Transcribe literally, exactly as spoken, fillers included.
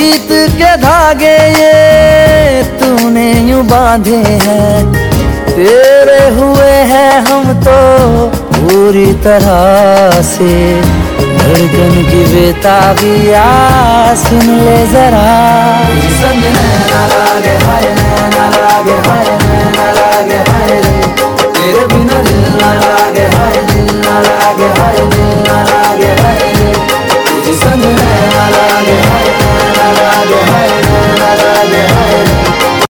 प्रीत के धागे ये तूने यूं बांधे हैं, तेरे हुए हैं हम तो पूरी तरह से। धड़कन की बेताबिया सुन ले जरा, संग नैना लागे हाय नैना लागे हाय नैना लागे हाय रे, तेरे बिना दिल ना लागे हाय दिल ना लागे हाय दिल ना लागे हाय रे, तुझे संग